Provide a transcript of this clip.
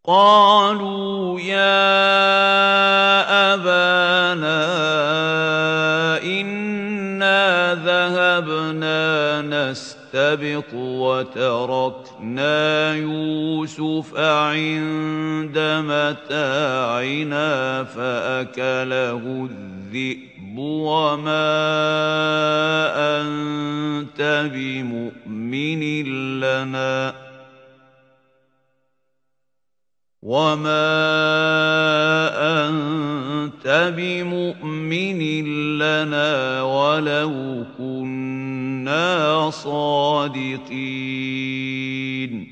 قالوا يا أبانا إنا ذهبنا نستبق وتركنا يوسف عند متاعنا فأكله الذئب وما أنت بمؤمن لنا ولو كنا صادقين